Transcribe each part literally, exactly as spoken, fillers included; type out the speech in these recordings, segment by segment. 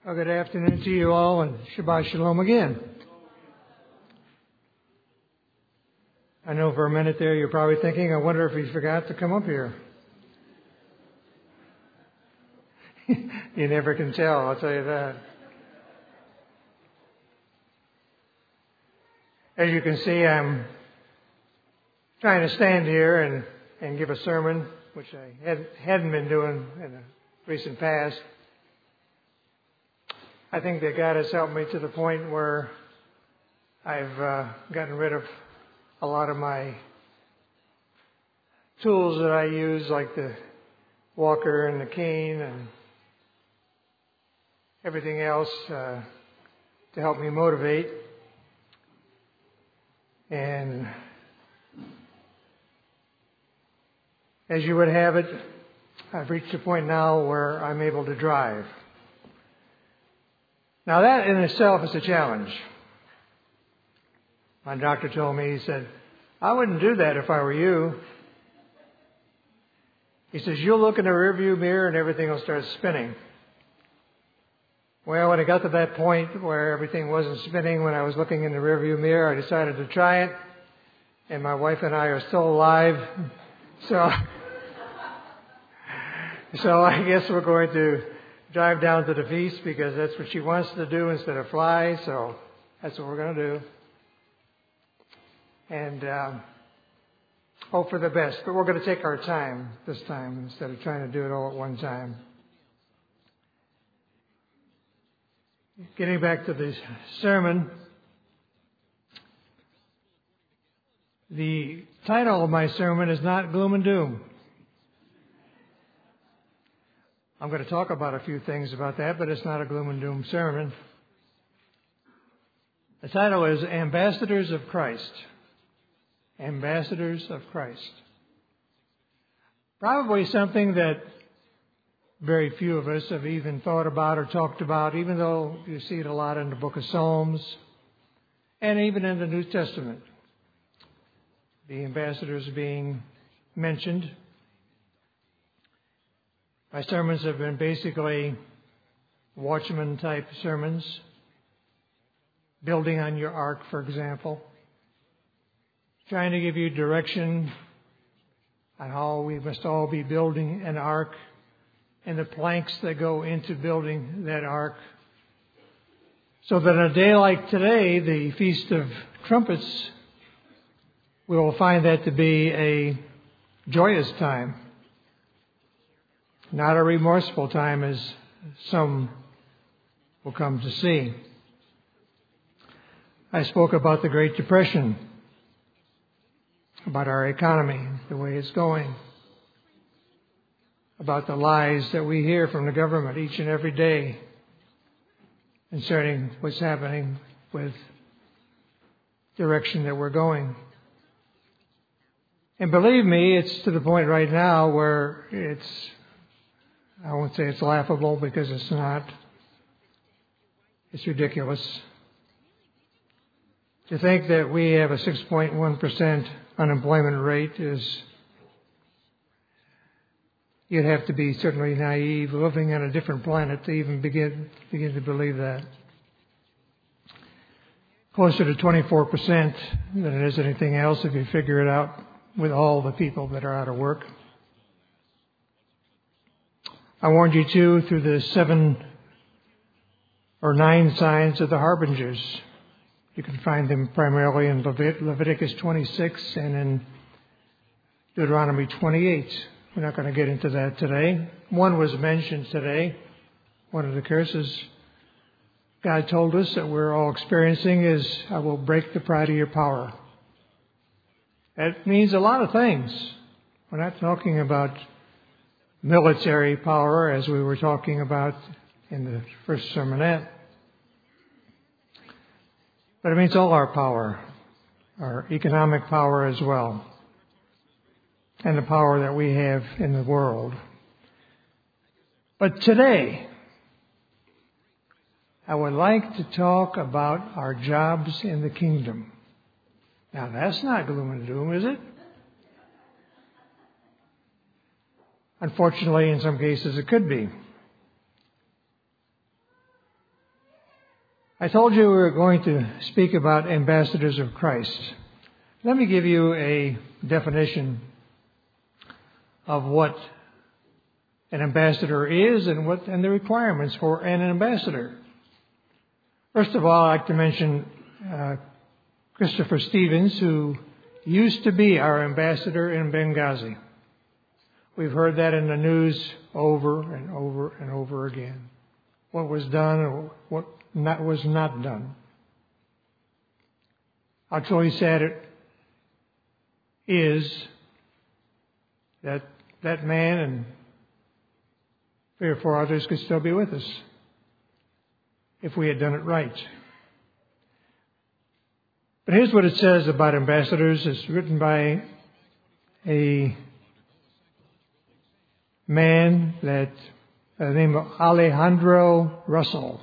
Well, good afternoon to you all, and Shabbat Shalom again. I know for a minute there you're probably thinking, I wonder if he forgot to come up here. You never can tell, I'll tell you that. As you can see, I'm trying to stand here and, and give a sermon, which I had, hadn't been doing in the recent past. I think that God has helped me to the point where I've uh, gotten rid of a lot of my tools that I use, like the walker and the cane and everything else uh, to help me motivate. And as you would have it, I've reached a point now where I'm able to drive. Now that in itself is a challenge. My doctor told me, he said, I wouldn't do that if I were you. He says, you'll look in the rearview mirror and everything will start spinning. Well, when I got to that point where everything wasn't spinning when I was looking in the rearview mirror, I decided to try it. And my wife and I are still alive. So, so I guess we're going to drive down to the feast because that's what she wants to do instead of fly. So that's what we're going to do. And um, hope for the best. But we're going to take our time this time instead of trying to do it all at one time. Getting back to the sermon, the title of my sermon is not Gloom and Doom. I'm going to talk about a few things about that, but it's not a gloom and doom sermon. The title is Ambassadors of Christ. Ambassadors of Christ. Probably something that very few of us have even thought about or talked about, even though you see it a lot in the book of Psalms and even in the New Testament. The ambassadors being mentioned. My sermons have been basically watchman type sermons, building on your ark, for example, trying to give you direction on how we must all be building an ark and the planks that go into building that ark, so that on a day like today, the Feast of Trumpets, we will find that to be a joyous time. Not a remorseful time, as some will come to see. I spoke about the Great Depression, about our economy, the way it's going, about the lies that we hear from the government each and every day concerning what's happening with the direction that we're going. And believe me, it's to the point right now where it's, I won't say it's laughable because it's not. It's ridiculous. To think that we have a six point one percent unemployment rate is, you'd have to be certainly naive, living on a different planet to even begin, begin to believe that. Closer to twenty-four percent than it is anything else if you figure it out with all the people that are out of work. I warned you too through the seven or nine signs of the harbingers. You can find them primarily in Levit- Leviticus twenty-six and in Deuteronomy twenty-eight. We're not going to get into that today. One was mentioned today. One of the curses God told us that we're all experiencing is, I will break the pride of your power. That means a lot of things. We're not talking about military power, as we were talking about in the first sermonette. But it means all our power, our economic power as well, and the power that we have in the world. But today, I would like to talk about our jobs in the kingdom. Now, that's not gloom and doom, is it? Unfortunately, in some cases, it could be. I told you we were going to speak about ambassadors of Christ. Let me give you a definition of what an ambassador is and what and the requirements for an ambassador. First of all, I'd like to mention uh, Christopher Stevens, who used to be our ambassador in Benghazi. We've heard that in the news over and over and over again. What was done and what not, was not done. How truly sad it is that that man and three or four others could still be with us if we had done it right. But here's what it says about ambassadors. It's written by a man that by the name of Alejandro Russell.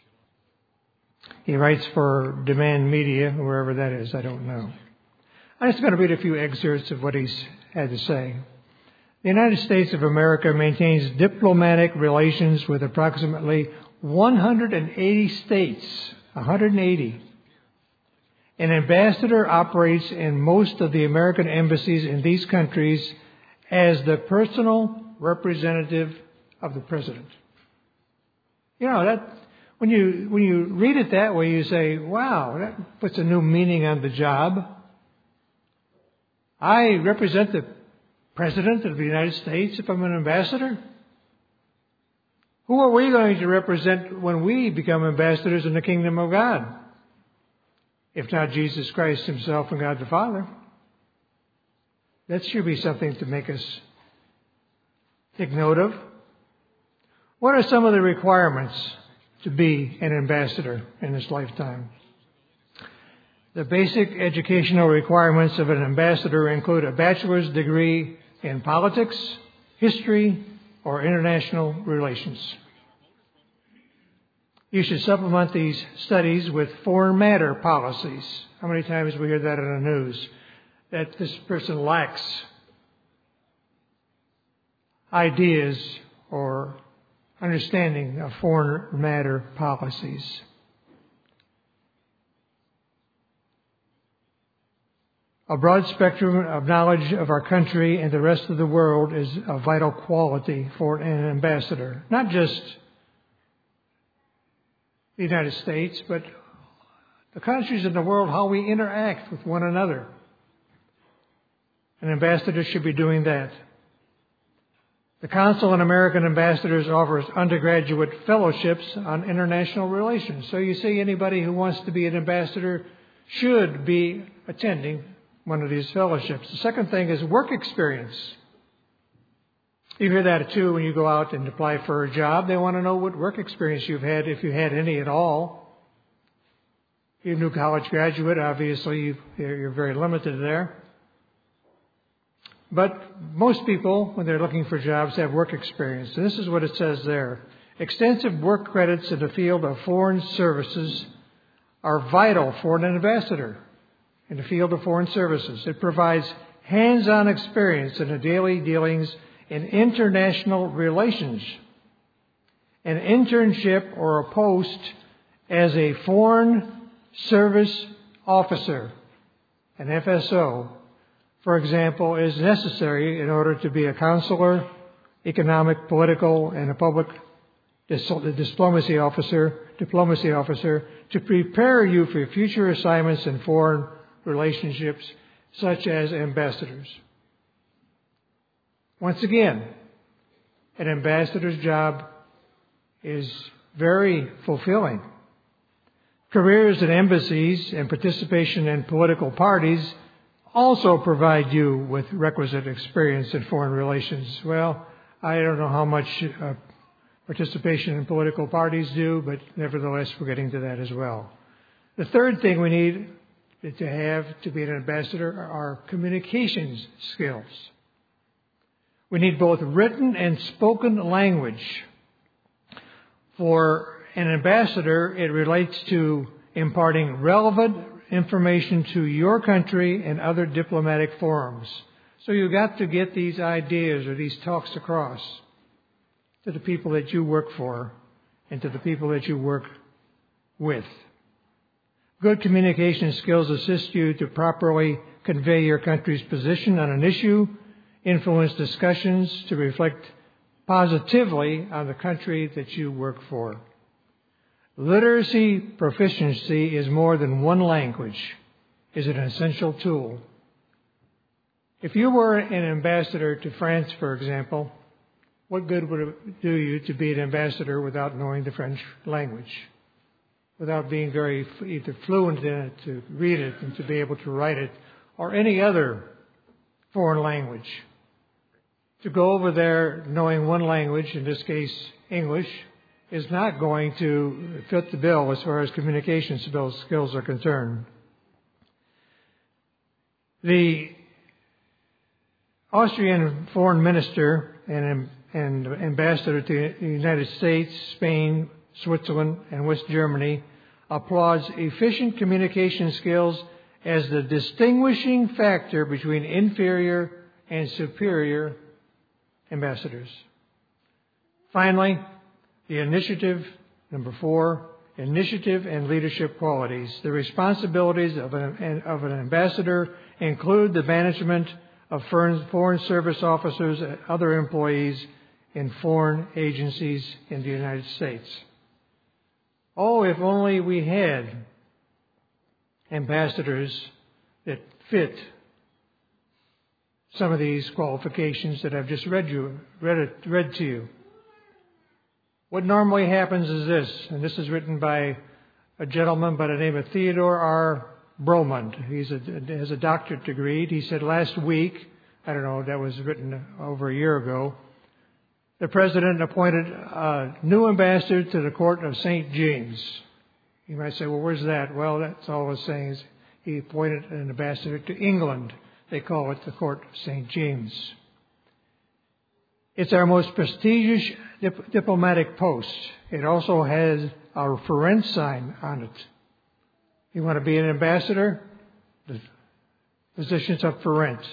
He writes for Demand Media, wherever that is, I don't know. I'm just going to read a few excerpts of what he's had to say. The United States of America maintains diplomatic relations with approximately one hundred eighty states, one hundred eighty. An ambassador operates in most of the American embassies in these countries as the personal representative of the president. You know, that when you when you read it that way, you say, wow, that puts a new meaning on the job. I represent the President of the United States if I'm an ambassador? Who are we going to represent when we become ambassadors in the kingdom of God? If not Jesus Christ himself and God the Father. That should be something to make us take note of. What are some of the requirements to be an ambassador in this lifetime? The basic educational requirements of an ambassador include a bachelor's degree in politics, history, or international relations. You should supplement these studies with foreign matter policies. How many times we hear that in the news? That this person lacks ideas or understanding of foreign matter policies. A broad spectrum of knowledge of our country and the rest of the world is a vital quality for an ambassador. Not just the United States, but the countries in the world, how we interact with one another. An ambassador should be doing that. The Council on American Ambassadors offers undergraduate fellowships on international relations. So you see, anybody who wants to be an ambassador should be attending one of these fellowships. The second thing is work experience. You hear that too when you go out and apply for a job. They want to know what work experience you've had, if you had any at all. If you're a new college graduate, obviously you're very limited there. But most people, when they're looking for jobs, have work experience. And this is what it says there. Extensive work credits in the field of foreign services are vital for an ambassador in the field of foreign services. It provides hands-on experience in the daily dealings in international relations. An internship or a post as a foreign service officer, an F S O, for example, is necessary in order to be a counselor, economic, political, and a public diplomacy officer, diplomacy officer to prepare you for future assignments in foreign relationships, such as ambassadors. Once again, an ambassador's job is very fulfilling. Careers in embassies and participation in political parties also provide you with requisite experience in foreign relations. Well, I don't know how much uh, participation in political parties do, but nevertheless, we're getting to that as well. The third thing we need to have to be an ambassador are communications skills. We need both written and spoken language. For an ambassador, it relates to imparting relevant information to your country and other diplomatic forums. So you've got to get these ideas or these talks across to the people that you work for and to the people that you work with. Good communication skills assist you to properly convey your country's position on an issue, influence discussions to reflect positively on the country that you work for. Literacy proficiency is more than one language, is an essential tool. If you were an ambassador to France, for example, what good would it do you to be an ambassador without knowing the French language, without being very either fluent in it to read it and to be able to write it, or any other foreign language? To go over there knowing one language, in this case English, is not going to fit the bill as far as communication skills are concerned. The Austrian foreign minister and, and ambassador to the United States, Spain, Switzerland, and West Germany applauds efficient communication skills as the distinguishing factor between inferior and superior ambassadors. Finally, the initiative, number four, initiative and leadership qualities. The responsibilities of an, of an ambassador include the management of foreign service officers and other employees in foreign agencies in the United States. Oh, if only we had ambassadors that fit some of these qualifications that I've just read you, read, it, read to you. What normally happens is this, and this is written by a gentleman by the name of Theodore R. Bromond. He's a, has a doctorate degree. He said last week, I don't know, that was written over a year ago, the president appointed a new ambassador to the court of Saint James. You might say, well, where's that? Well, that's all it's saying is he appointed an ambassador to England. They call it the court of Saint James. It's our most prestigious dip- diplomatic post. It also has our Ferenc sign on it. You want to be an ambassador? The position's up for rent.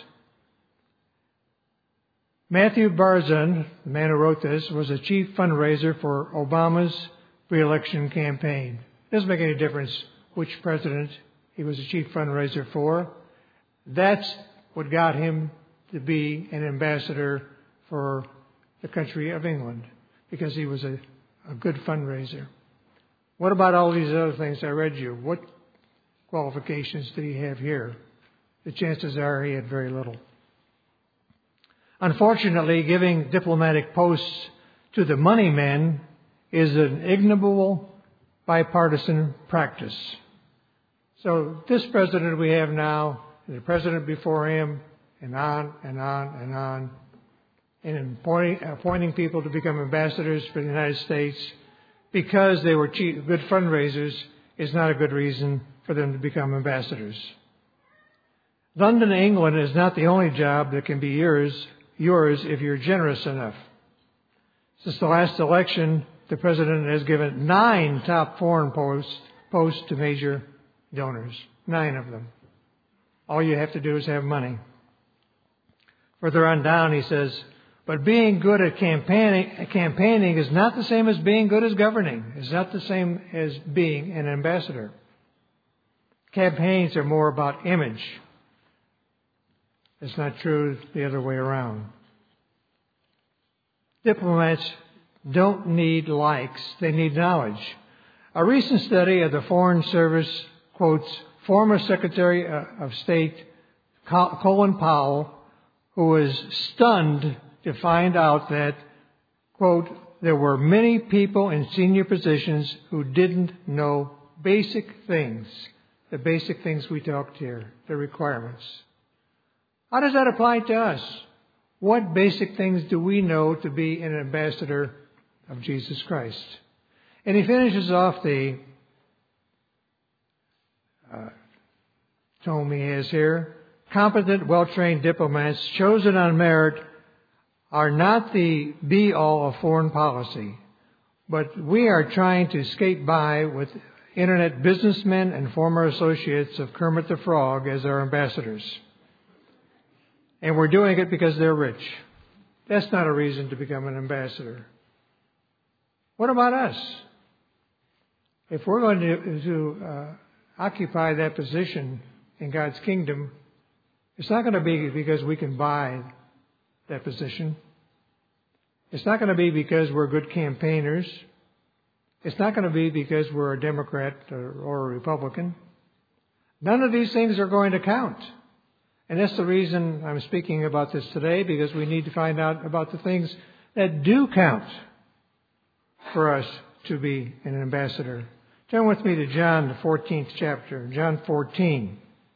Matthew Barzun, the man who wrote this, was a chief fundraiser for Obama's re-election campaign. It doesn't make any difference which president he was a chief fundraiser for. That's what got him to be an ambassador for the country of England, because he was a, a good fundraiser. What about all these other things I read you? What qualifications did he have here? The chances are he had very little. Unfortunately, giving diplomatic posts to the money men is an ignoble bipartisan practice. So this president we have now, the president before him, and on and on and on, and appointing, appointing people to become ambassadors for the United States because they were cheap, good fundraisers is not a good reason for them to become ambassadors. London, England is not the only job that can be yours, yours if you're generous enough. Since the last election, the president has given nine top foreign posts, posts to major donors. Nine of them. All you have to do is have money. Further on down, he says, but being good at campaigning, campaigning is not the same as being good as governing. It's not the same as being an ambassador. Campaigns are more about image. It's not true the other way around. Diplomats don't need likes. They need knowledge. A recent study of the Foreign Service quotes former Secretary of State Colin Powell, who was stunned to find out that, quote, there were many people in senior positions who didn't know basic things, the basic things we talked here, the requirements. How does that apply to us? What basic things do we know to be an ambassador of Jesus Christ? And he finishes off the uh, tome he has here. Competent, well-trained diplomats chosen on merit are not the be-all of foreign policy, but we are trying to skate by with internet businessmen and former associates of Kermit the Frog as our ambassadors. And we're doing it because they're rich. That's not a reason to become an ambassador. What about us? If we're going to, to uh, occupy that position in God's kingdom, it's not going to be because we can buy that position. It's not going to be because we're good campaigners. It's not going to be because we're a Democrat or, or a Republican. None of these things are going to count. And that's the reason I'm speaking about this today, because we need to find out about the things that do count for us to be an ambassador. Turn with me to John, the fourteenth chapter, John fourteen.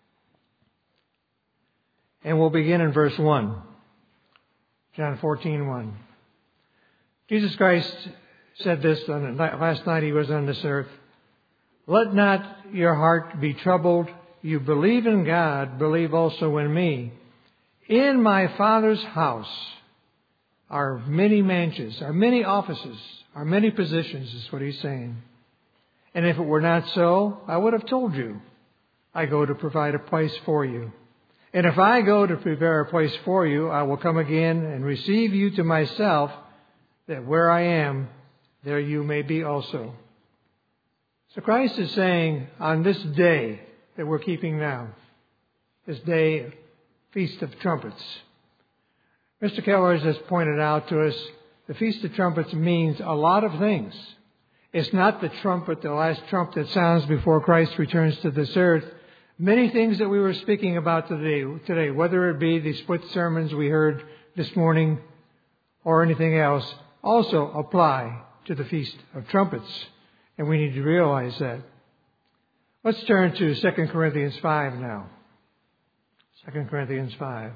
And we'll begin in verse one. John fourteen, one. Jesus Christ said this on the night, last night he was on this earth. Let not your heart be troubled. You believe in God, believe also in me. In my Father's house are many mansions, are many offices, are many positions, is what he's saying. And if it were not so, I would have told you. I go to provide a place for you. And if I go to prepare a place for you, I will come again and receive you to myself, that where I am, there you may be also. So Christ is saying, on this day that we're keeping now, this day, Feast of Trumpets. Mister Keller has pointed out to us, the Feast of Trumpets means a lot of things. It's not the trumpet, the last trump that sounds before Christ returns to this earth. Many things that we were speaking about today, today, whether it be the split sermons we heard this morning or anything else, also apply to the Feast of Trumpets. And we need to realize that. Let's turn to Second Corinthians five now. Second Corinthians five.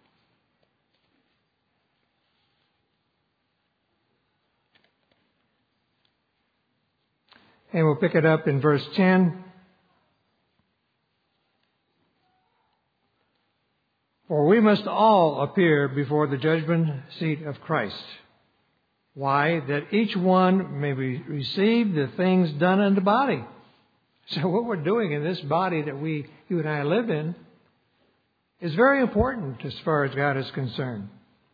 And we'll pick it up in verse ten. For we must all appear before the judgment seat of Christ. Why? That each one may be, receive the things done in the body. So what we're doing in this body that we, you and I live in, is very important as far as God is concerned.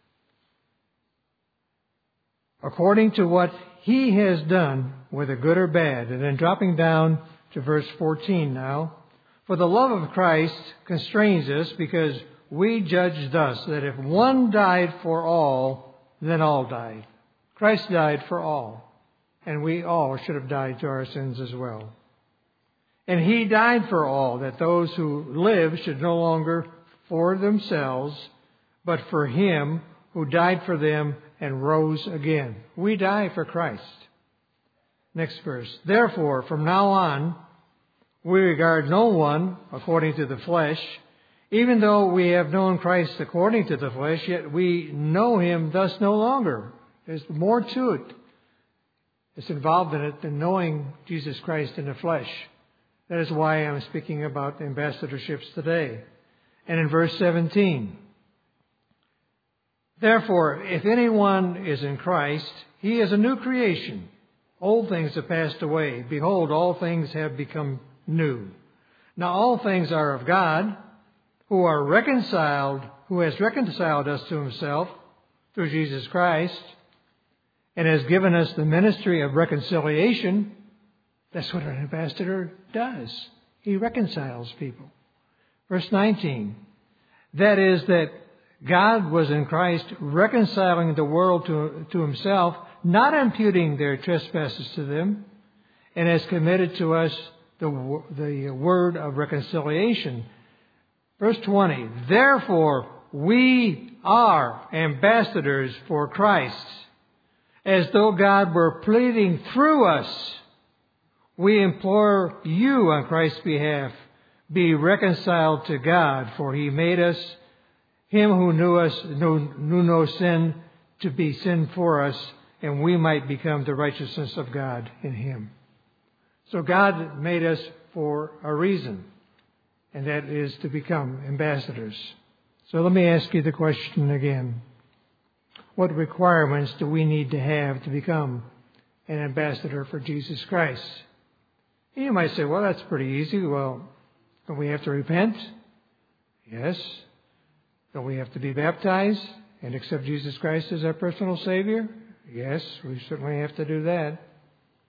According to what He has done, whether good or bad. And then dropping down to verse fourteen now. For the love of Christ constrains us, because we judge thus, that if one died for all, then all died. Christ died for all, and we all should have died to our sins as well. And He died for all, that those who live should no longer for themselves, but for Him who died for them and rose again. We die for Christ. Next verse. Therefore, from now on, we regard no one according to the flesh. Even though we have known Christ according to the flesh, yet we know Him thus no longer. There's more to it. It's involved in it than knowing Jesus Christ in the flesh. That is why I'm speaking about ambassadorships today. And in verse seventeen, therefore, if anyone is in Christ, he is a new creation. Old things have passed away. Behold, all things have become new. Now all things are of God, who are reconciled, who has reconciled us to Himself through Jesus Christ, and has given us the ministry of reconciliation. That's what an ambassador does. He reconciles people. Verse nineteen. That is that God was in Christ reconciling the world to, to Himself, not imputing their trespasses to them, and has committed to us the, the word of reconciliation. Verse twenty. Therefore, we are ambassadors for Christ, as though God were pleading through us. We implore you on Christ's behalf, be reconciled to God, for He made us, Him who knew us, knew, knew no sin, to be sin for us, and we might become the righteousness of God in Him. So God made us for a reason, and that is to become ambassadors. So let me ask you the question again. What requirements do we need to have to become an ambassador for Jesus Christ? You might say, well, that's pretty easy. Well, don't we have to repent? Yes. Don't we have to be baptized and accept Jesus Christ as our personal Savior? Yes, we certainly have to do that.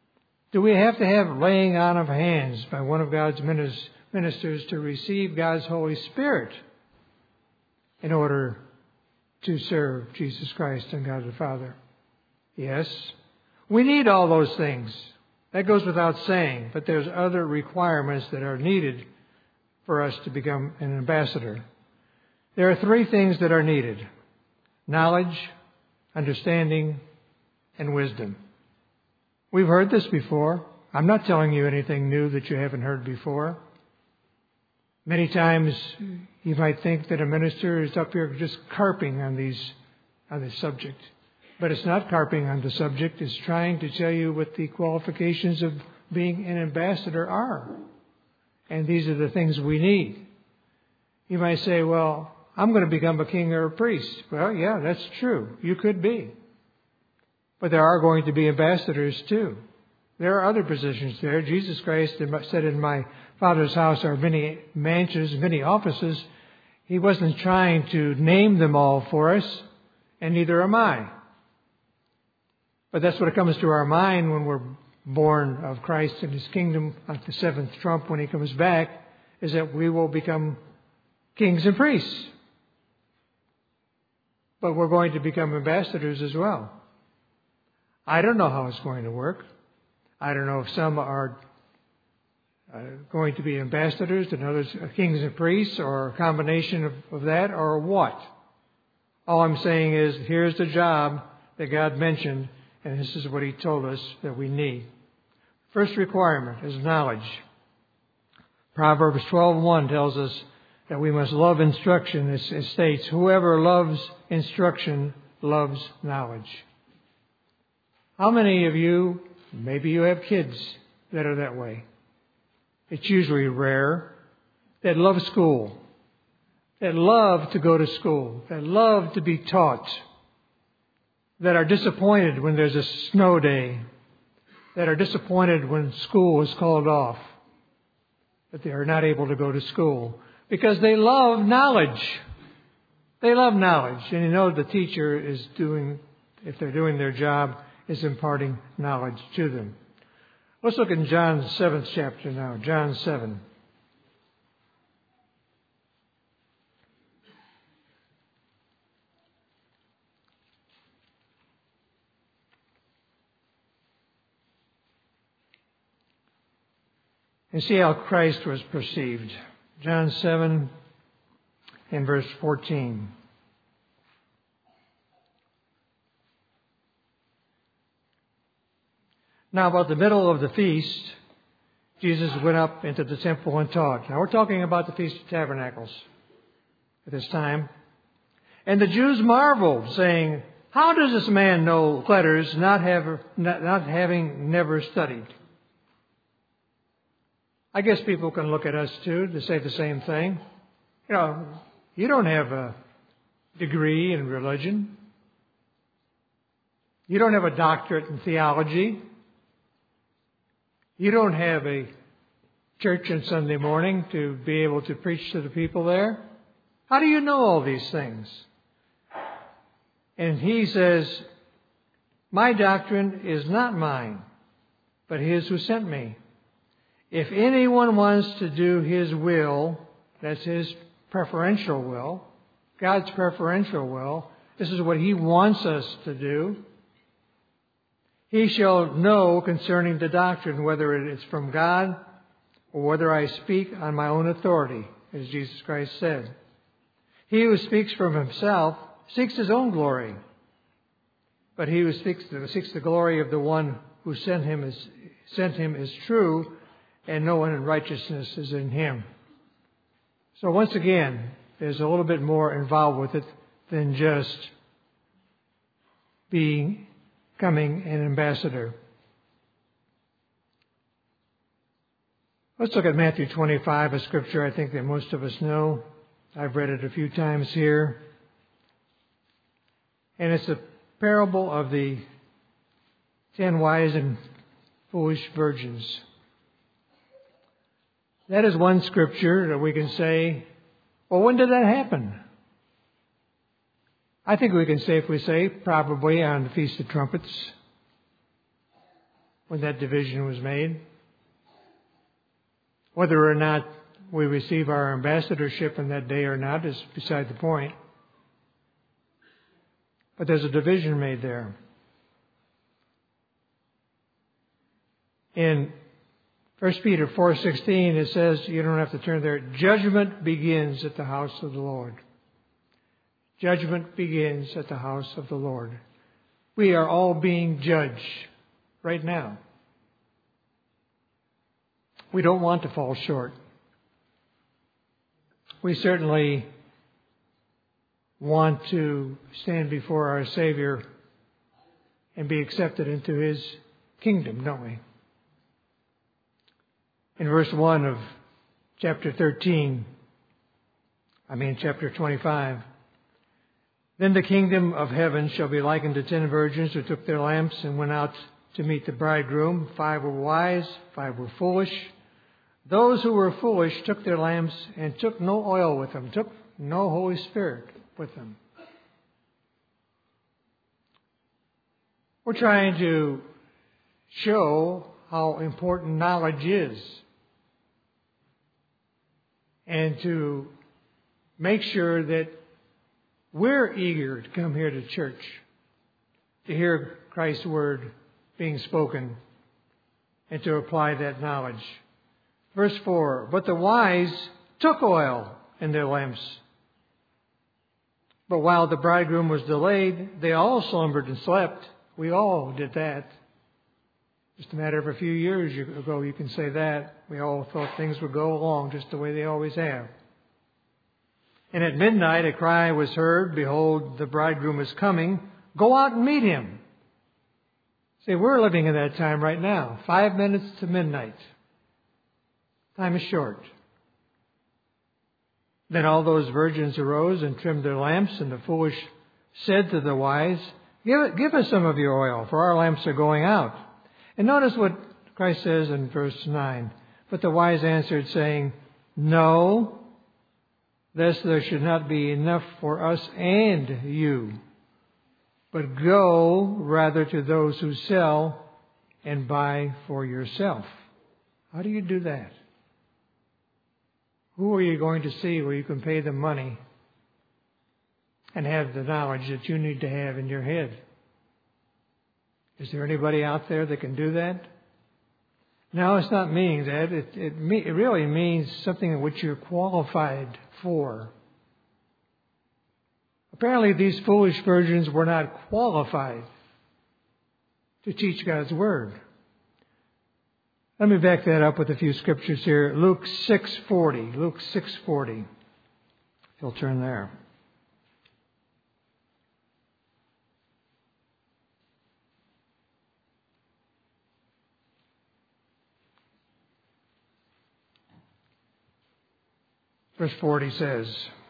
Do we have to have laying on of hands by one of God's ministers to receive God's Holy Spirit in order to serve Jesus Christ and God the Father? Yes. We need all those things. That goes without saying. But there's other requirements that are needed for us to become an ambassador. There are three things that are needed: knowledge, understanding, and wisdom. We've heard this before. I'm not telling you anything new that you haven't heard before. Many times you might think that a minister is up here just carping on these on this subject. But it's not carping on the subject. It's trying to tell you what the qualifications of being an ambassador are. And these are the things we need. You might say, well, I'm going to become a king or a priest. Well, yeah, that's true. You could be. But there are going to be ambassadors too. There are other positions there. Jesus Christ said, in my Father's house are many mansions, many offices. He wasn't trying to name them all for us, and neither am I. But that's what comes to our mind when we're born of Christ and His kingdom at the seventh trump when He comes back, is that we will become kings and priests. But we're going to become ambassadors as well. I don't know how it's going to work. I don't know if some are uh, going to be ambassadors and others are kings and priests, or a combination of, of that, or what. All I'm saying is, here's the job that God mentioned, and this is what He told us that we need. First requirement is knowledge. Proverbs twelve one tells us that we must love instruction. It states, whoever loves instruction loves knowledge. How many of you, maybe you have kids that are that way? It's usually rare, that love school, that love to go to school, that love to be taught, that are disappointed when there's a snow day, that are disappointed when school is called off, that they are not able to go to school because they love knowledge. They love knowledge, and you know the teacher is doing, if they're doing their job, is imparting knowledge to them. Let's look in John's seventh chapter now, John seven. And see how Christ was perceived. John seven and verse fourteen. Now, about the middle of the feast, Jesus went up into the temple and taught. Now, we're talking about the Feast of Tabernacles at this time. And the Jews marveled, saying, how does this man know letters, not, have, not, not having never studied? I guess people can look at us, too, to say the same thing. You know, you don't have a degree in religion. You don't have a doctorate in theology. You don't have a church on Sunday morning to be able to preach to the people there. How do you know all these things? And he says, my doctrine is not mine, but His who sent me. If anyone wants to do His will, that's His preferential will, God's preferential will, this is what He wants us to do. He shall know concerning the doctrine whether it is from God or whether I speak on my own authority, as Jesus Christ said. He who speaks from himself seeks his own glory, but he who seeks the, seeks the glory of the one who sent him is, sent him is true, and no one in righteousness is in him. So once again, there's a little bit more involved with it than just being becoming an ambassador. Let's look at Matthew twenty-five, a scripture I think that most of us know. I've read it a few times here. And it's a parable of the ten wise and foolish virgins. That is one scripture that we can say, well, when did that happen? I think we can safely say probably on the Feast of Trumpets. when that division was made. Whether or not we receive our ambassadorship in that day or not is beside the point. But there's a division made there. In First Peter four sixteen, it says, you don't have to turn there, judgment begins at the house of the Lord. Judgment begins at the house of the Lord. We are all being judged right now. We don't want to fall short. We certainly want to stand before our Savior and be accepted into His kingdom, don't we? In verse one of chapter thirteen, I mean chapter twenty-five, then the kingdom of heaven shall be likened to ten virgins who took their lamps and went out to meet the bridegroom. Five were wise, five were foolish. Those who were foolish took their lamps and took no oil with them, took no Holy Spirit with them. We're trying to show how important knowledge is and to make sure that we're eager to come here to church to hear Christ's word being spoken and to apply that knowledge. Verse four, but the wise took oil in their lamps. But while the bridegroom was delayed, they all slumbered and slept. We all did that. Just a matter of a few years ago, you can say that. We all thought things would go along just the way they always have. And at midnight a cry was heard, behold, the bridegroom is coming. Go out and meet him. See, we're living in that time right now. Five minutes to midnight. Time is short. Then all those virgins arose and trimmed their lamps, and the foolish said to the wise, Give, give us some of your oil, for our lamps are going out. And notice what Christ says in verse nine. But the wise answered, saying, No, lest there should not be enough for us and you. But go rather to those who sell and buy for yourself. How do you do that? Who are you going to see where you can pay them money and have the knowledge that you need to have in your head? Is there anybody out there that can do that? No, it's not meaning that. It, it, it really means something in which you're qualified for. Apparently, these foolish virgins were not qualified to teach God's Word. Let me back that up with a few scriptures here. Luke six forty. Luke six forty. If you'll turn there. Verse forty says,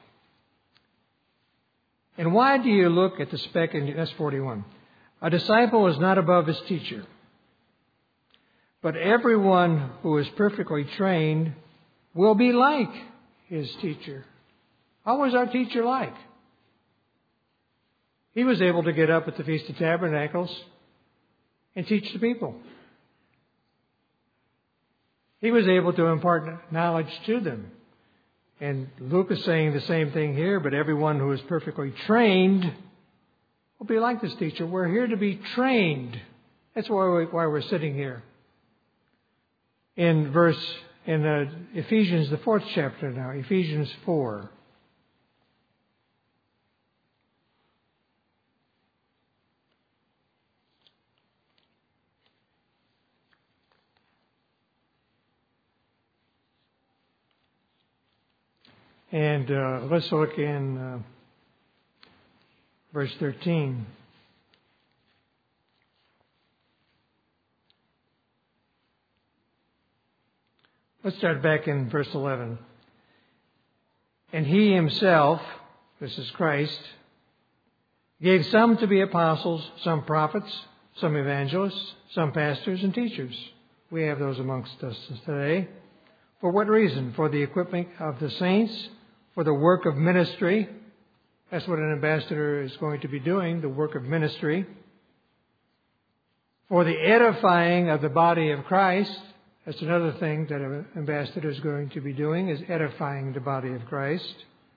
And why do you look at the speck in... That's forty-one. A disciple is not above his teacher. But everyone who is perfectly trained will be like his teacher. How was our teacher like? He was able to get up at the Feast of Tabernacles and teach the people. He was able to impart knowledge to them. And Luke is saying the same thing here, but everyone who is perfectly trained will be like this teacher. We're here to be trained. That's why, we, why we're sitting here. In verse, in uh, Ephesians, the fourth chapter now, Ephesians four. And uh, let's look in uh, verse thirteen. Let's start back in verse eleven. And he himself, this is Christ, gave some to be apostles, some prophets, some evangelists, some pastors and teachers. We have those amongst us today. For what reason? For the equipping of the saints, for the work of ministry. That's what an ambassador is going to be doing, the work of ministry. For the edifying of the body of Christ, that's another thing that an ambassador is going to be doing, is edifying the body of Christ.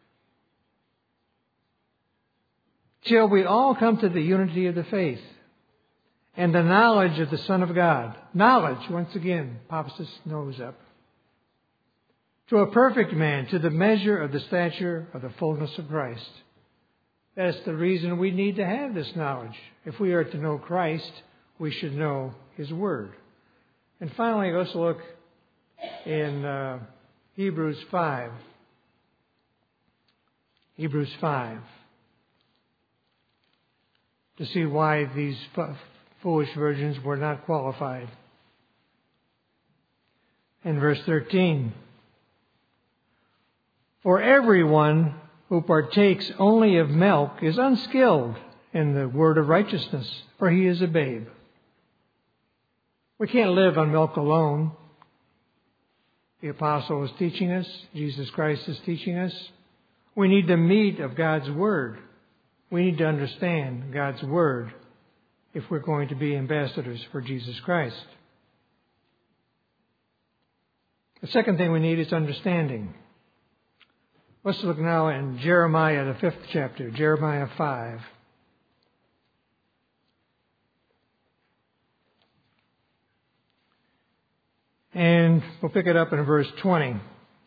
Till we all come to the unity of the faith and the knowledge of the Son of God. Knowledge, once again, pops his nose up. To a perfect man, to the measure of the stature of the fullness of Christ. That's the reason we need to have this knowledge. If we are to know Christ, we should know His Word. And finally, let's look in uh, Hebrews five. Hebrews five. To see why these f- foolish virgins were not qualified. In verse thirteen. For everyone who partakes only of milk is unskilled in the word of righteousness, for he is a babe. We can't live on milk alone. The apostle is teaching us. Jesus Christ is teaching us. We need the meat of God's Word. We need to understand God's Word if we're going to be ambassadors for Jesus Christ. The second thing we need is understanding. Let's look now in Jeremiah, the fifth chapter, Jeremiah five. And we'll pick it up in verse twenty.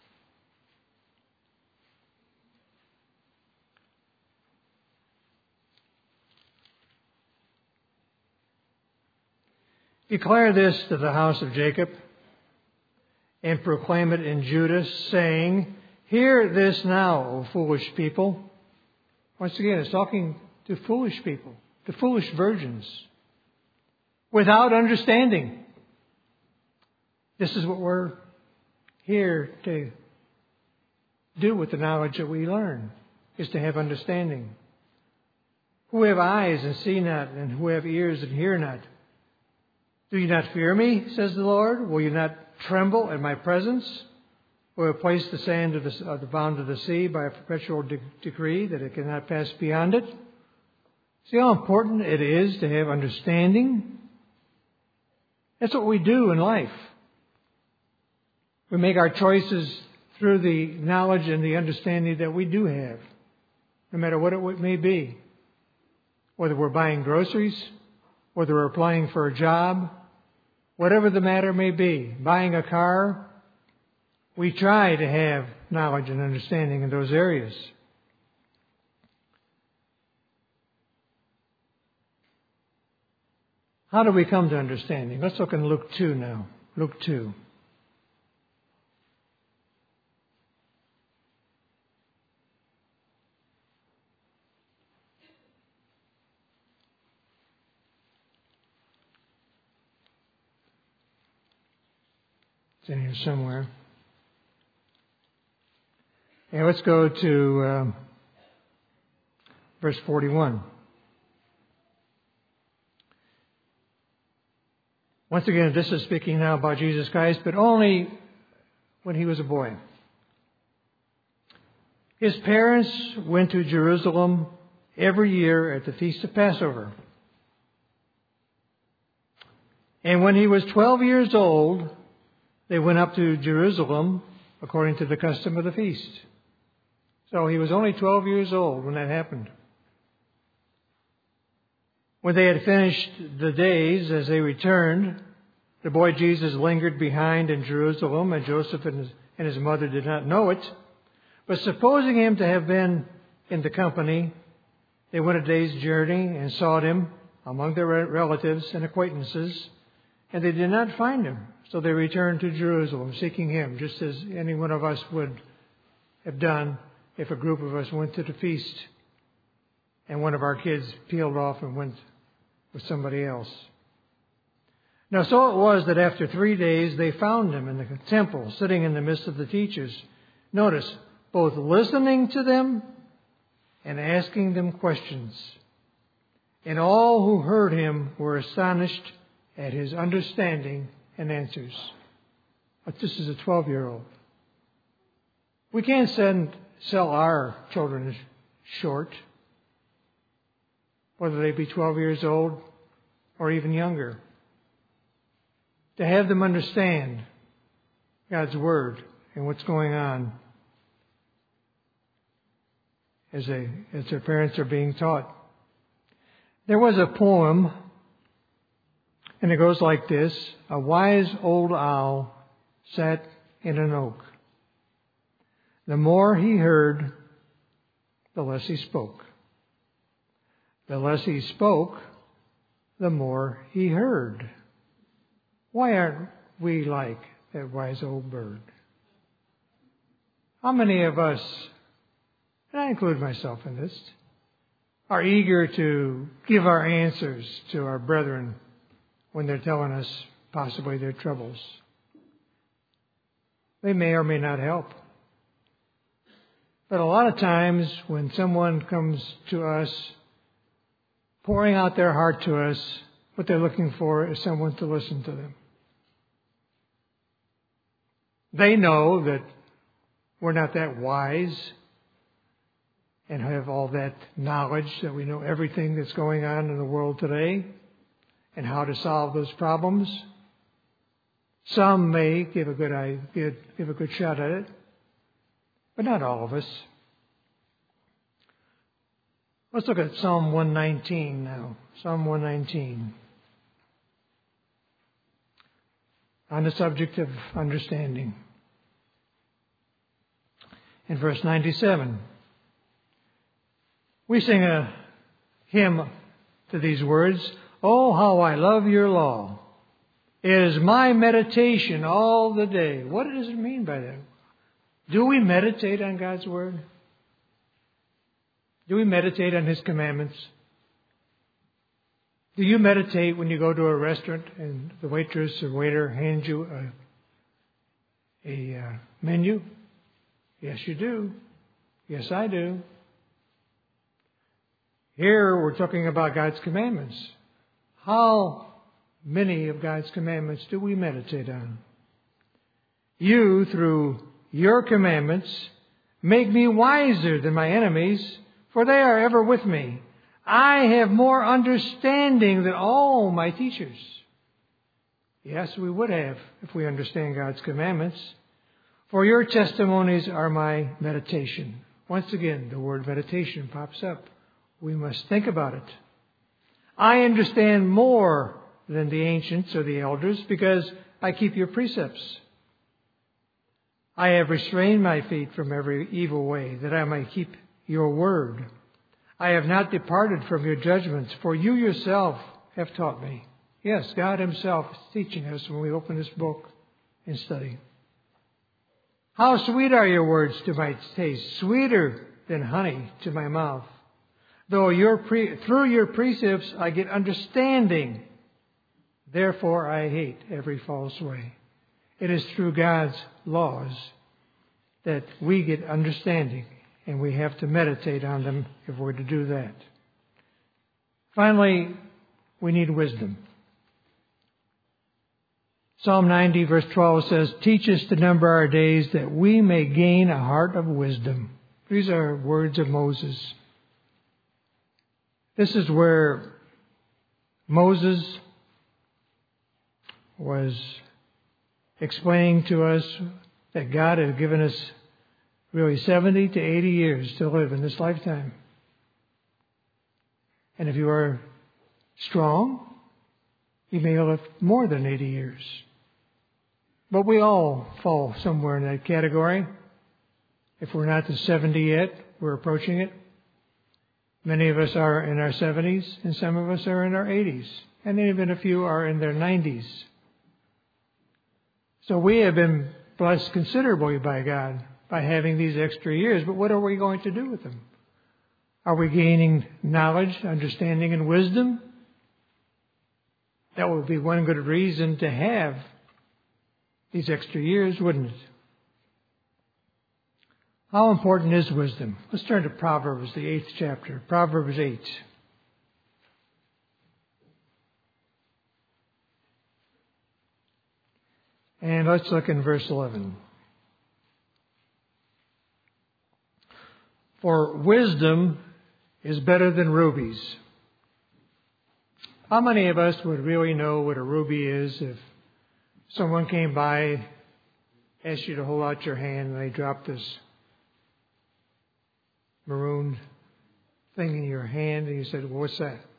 Declare this to the house of Jacob and proclaim it in Judah, saying, hear this now, O foolish people. Once again, it's talking to foolish people, to foolish virgins, without understanding. This is what we're here to do with the knowledge that we learn, is to have understanding. Who have eyes and see not, and who have ears and hear not. Do you not fear me, says the Lord? Will you not tremble at my presence? Will you place the sand of the, of the bound of the sea by a perpetual de- decree that it cannot pass beyond it? See how important it is to have understanding? That's what we do in life. We make our choices through the knowledge and the understanding that we do have, no matter what it may be. Whether we're buying groceries, whether we're applying for a job, whatever the matter may be, buying a car, we try to have knowledge and understanding in those areas. How do we come to understanding? Let's look in Luke two now. Luke two. It's in here somewhere. And let's go to um, verse forty-one. Once again, this is speaking now about Jesus Christ, but only when He was a boy. His parents went to Jerusalem every year at the Feast of Passover. And when he was twelve years old, they went up to Jerusalem according to the custom of the feast. So he was only twelve years old when that happened. When they had finished the days, as they returned, the boy Jesus lingered behind in Jerusalem, and Joseph and his, and his mother did not know it. But supposing him to have been in the company, they went a day's journey and sought him among their relatives and acquaintances, and they did not find him. So they returned to Jerusalem seeking him, just as any one of us would have done if a group of us went to the feast and one of our kids peeled off and went with somebody else. Now, so it was that after three days they found him in the temple, sitting in the midst of the teachers. Notice, both listening to them and asking them questions. And all who heard him were astonished at his understanding and answers. But this is a twelve-year-old. We can't send sell our children short, whether they be twelve years old or even younger. to have them understand God's Word and what's going on as they, as their parents are being taught. There was a poem, and it goes like this: a wise old owl sat in an oak. The more he heard, the less he spoke. The less he spoke, the more he heard. Why aren't we like that wise old bird? How many of us, and I include myself in this, are eager to give our answers to our brethren when they're telling us possibly their troubles? They may or may not help. But a lot of times when someone comes to us, pouring out their heart to us, what they're looking for is someone to listen to them. They know that we're not that wise and have all that knowledge that we know everything that's going on in the world today and how to solve those problems. Some may give a good give, give a good shot at it, but not all of us. Let's look at Psalm one nineteen now. Psalm one nineteen. On the subject of understanding. In verse ninety-seven, we sing a hymn to these words: "Oh, how I love your law. It is my meditation all the day." What does it mean by that? Do we meditate on God's Word? Do we meditate on His commandments? Do you meditate when you go to a restaurant and the waitress or waiter hands you a, a uh, menu? Yes, you do. Yes, I do. Here we're talking about God's commandments. How many of God's commandments do we meditate on? You, through your commandments, make me wiser than my enemies, for they are ever with me. I have more understanding than all my teachers. Yes, we would have if we understand God's commandments. For your testimonies are my meditation. Once again, the word meditation pops up. We must think about it. I understand more than the ancients or the elders because I keep your precepts. I have restrained my feet from every evil way, that I may keep your word. I have not departed from your judgments, for you yourself have taught me. Yes, God Himself is teaching us when we open this book and study. How sweet are your words to my taste, sweeter than honey to my mouth. Though your pre- through your precepts I get understanding, therefore I hate every false way. It is through God's laws that we get understanding, and we have to meditate on them if we're to do that. Finally, we need wisdom. Psalm ninety verse twelve says, "Teach us to number our days that we may gain a heart of wisdom." These are words of Moses. This is where Moses was explaining to us that God has given us really seventy to eighty years to live in this lifetime. And if you are strong, you may live more than eighty years. But we all fall somewhere in that category. If we're not to seventy yet, we're approaching it. Many of us are in our seventies, and some of us are in our eighties, and even a few are in their nineties. So we have been blessed considerably by God by having these extra years, but what are we going to do with them? Are we gaining knowledge, understanding, and wisdom? That would be one good reason to have these extra years, wouldn't it? How important is wisdom? Let's turn to Proverbs, the eighth chapter. Proverbs eight. And let's look in verse eleven. For wisdom is better than rubies. How many of us would really know what a ruby is if someone came by, asked you to hold out your hand, and they dropped this maroon thing in your hand, and you said, well, what's that?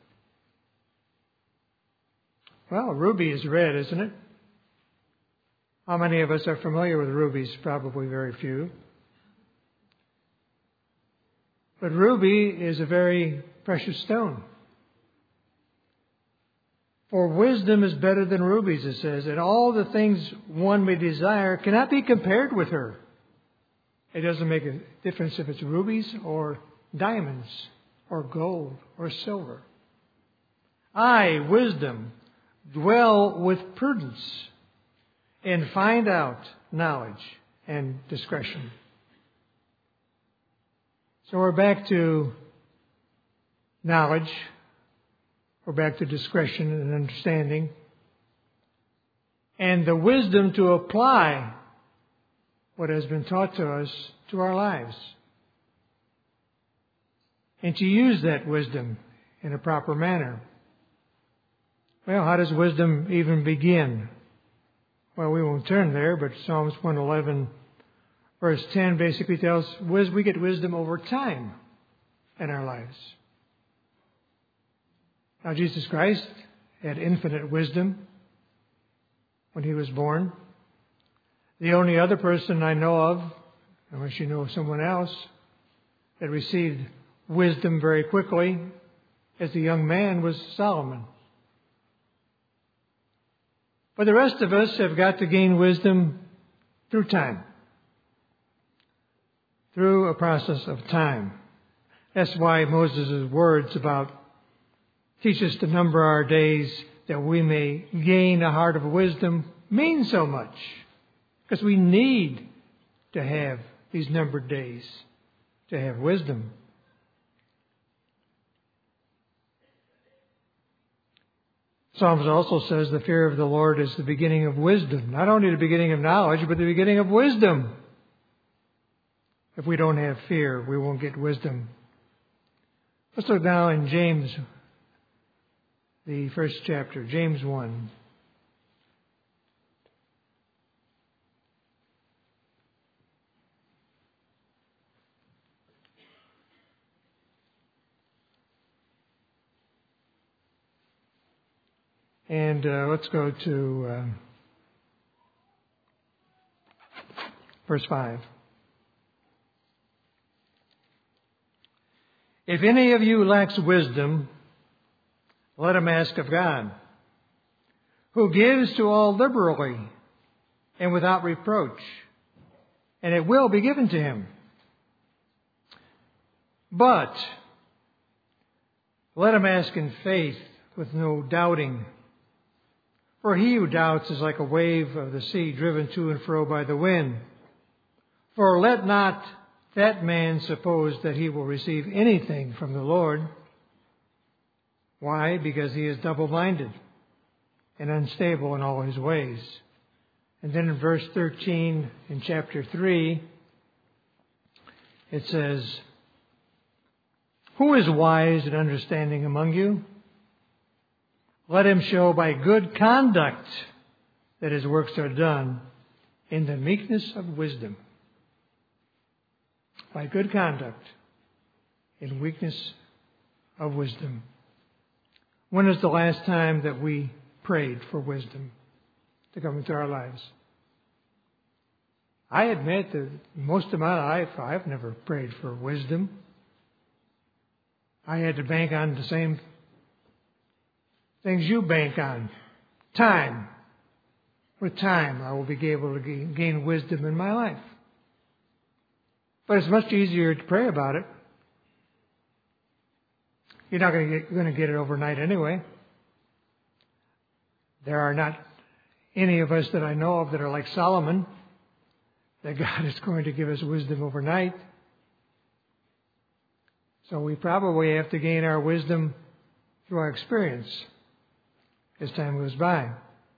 Well, a ruby is red, isn't it? How many of us are familiar with rubies? Probably very few. But ruby is a very precious stone. For wisdom is better than rubies, it says, and all the things one may desire cannot be compared with her. It doesn't make a difference if it's rubies or diamonds or gold or silver. I, wisdom, dwell with prudence and find out knowledge and discretion. So we're back to knowledge. We're back to discretion and understanding. And the wisdom to apply what has been taught to us to our lives. And to use that wisdom in a proper manner. Well, how does wisdom even begin? Well, we won't turn there, but Psalms one eleven, verse ten basically tells us we get wisdom over time in our lives. Now, Jesus Christ had infinite wisdom when he was born. The only other person I know of, unless you know of someone else, that received wisdom very quickly as a young man was Solomon. But the rest of us have got to gain wisdom through time, through a process of time. That's why Moses' words about teach us to number our days that we may gain a heart of wisdom mean so much. Because we need to have these numbered days to have wisdom. Psalms also says the fear of the Lord is the beginning of wisdom. Not only the beginning of knowledge, but the beginning of wisdom. If we don't have fear, we won't get wisdom. Let's look now in James, the first chapter, James one. And uh, let's go to uh, verse five. If any of you lacks wisdom, let him ask of God, who gives to all liberally and without reproach, and it will be given to him. But let him ask in faith with no doubting. For he who doubts is like a wave of the sea driven to and fro by the wind. For let not that man suppose that he will receive anything from the Lord. Why? Because he is double-minded and unstable in all his ways. And then in verse thirteen in chapter three, it says, who is wise and understanding among you? Let him show by good conduct that his works are done in the meekness of wisdom. By good conduct in weakness of wisdom. When is the last time that we prayed for wisdom to come into our lives? I admit that most of my life I've never prayed for wisdom. I had to bank on the same things you bank on. Time. With time, I will be able to gain wisdom in my life. But it's much easier to pray about it. You're not going to get, going to get it overnight anyway. There are not any of us that I know of that are like Solomon, that God is going to give us wisdom overnight. So we probably have to gain our wisdom through our experience as time goes by.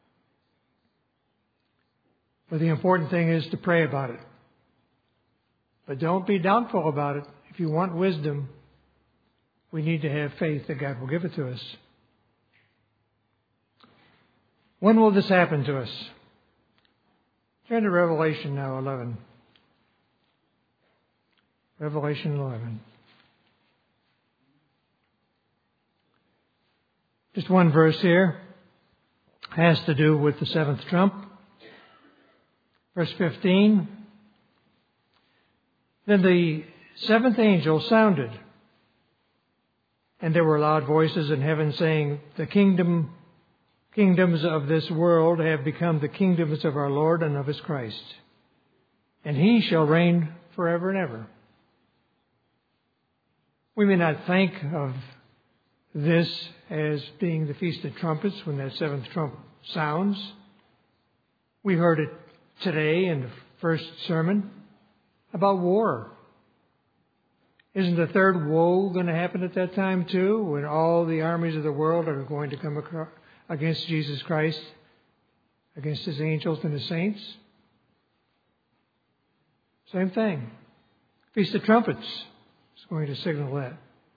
But the important thing is to pray about it. But don't be doubtful about it. If you want wisdom, we need to have faith that God will give it to us. When will this happen to us? Turn to Revelation now, eleven. Revelation eleven. Just one verse here. Has to do with the seventh trump. Verse fifteen. Then the seventh angel sounded, and there were loud voices in heaven saying, The kingdom, kingdoms of this world have become the kingdoms of our Lord and of His Christ, and He shall reign forever and ever. We may not think of this as being the Feast of Trumpets when that seventh trump sounds. We heard it today in the first sermon about war. Isn't the third woe going to happen at that time too, when all the armies of the world are going to come across against Jesus Christ, against His angels and His saints? Same thing. Feast of Trumpets is going to signal that.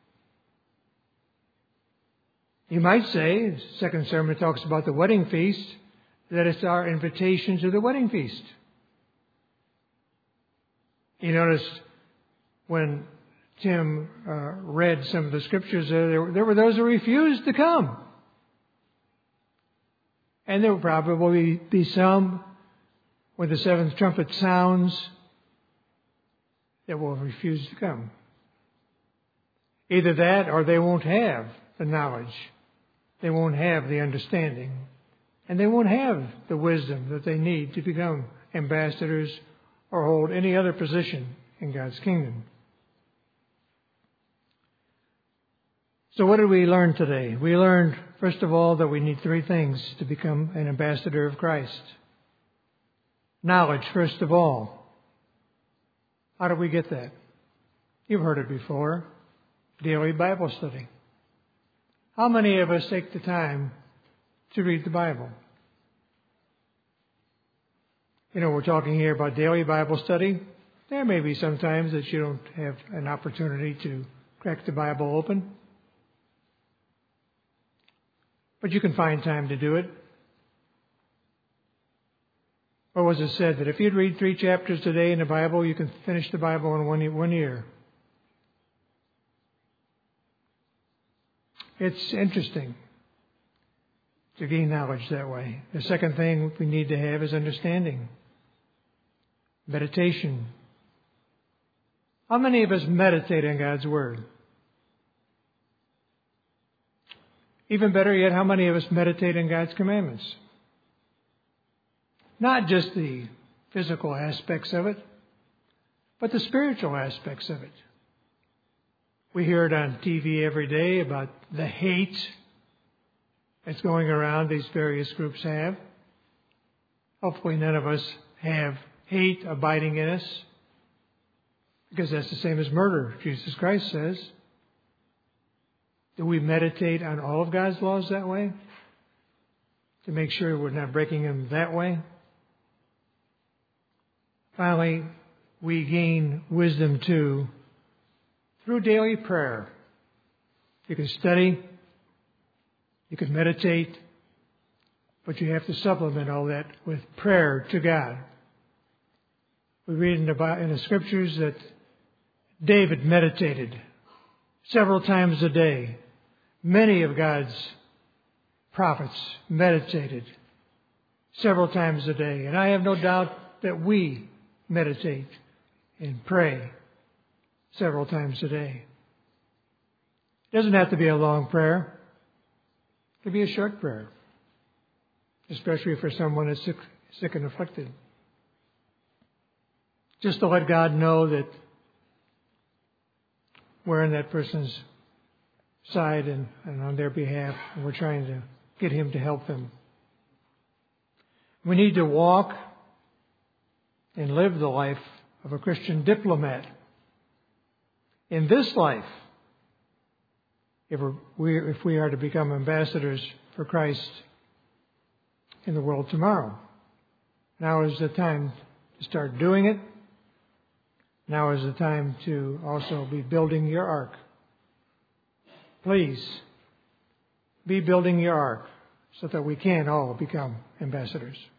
You might say, the second sermon talks about the wedding feast, that it's our invitation to the wedding feast. You noticed when Tim uh, read some of the scriptures, uh, there, there were those who refused to come. And there will probably be some, when the seventh trumpet sounds, that will refuse to come. Either that or they won't have the knowledge. They won't have the understanding. And they won't have the wisdom that they need to become ambassadors or hold any other position in God's kingdom. So what did we learn today? We learned, first of all, that we need three things to become an ambassador of Christ. Knowledge, first of all. How do we get that? You've heard it before. Daily Bible study. How many of us take the time to read the Bible? You know, we're talking here about daily Bible study. There may be some times that you don't have an opportunity to crack the Bible open. But you can find time to do it. What was it said? That if you'd read three chapters today in the Bible, you can finish the Bible in one, one year. It's interesting to gain knowledge that way. The second thing we need to have is understanding. Meditation. How many of us meditate on God's Word? Even better yet, how many of us meditate on God's commandments? Not just the physical aspects of it, but the spiritual aspects of it. We hear it on T V every day about the hate that's going around these various groups have. Hopefully none of us have hate abiding in us, because that's the same as murder, Jesus Christ says. Do we meditate on all of God's laws that way? To make sure we're not breaking them that way? Finally, we gain wisdom too through daily prayer. You can study, you can meditate, but you have to supplement all that with prayer to God. We read in the, in the Scriptures that David meditated several times a day. Many of God's prophets meditated several times a day. And I have no doubt that we meditate and pray several times a day. It doesn't have to be a long prayer. It can be a short prayer, especially for someone that's sick, sick and afflicted. Just to let God know that we're on that person's side and, and on their behalf, and we're trying to get Him to help them. We need to walk and live the life of a Christian diplomat in this life, if, we're, we, if we are to become ambassadors for Christ in the world tomorrow. Now is the time to start doing it. Now is the time to also be building your ark. Please, be building your ark so that we can all become ambassadors.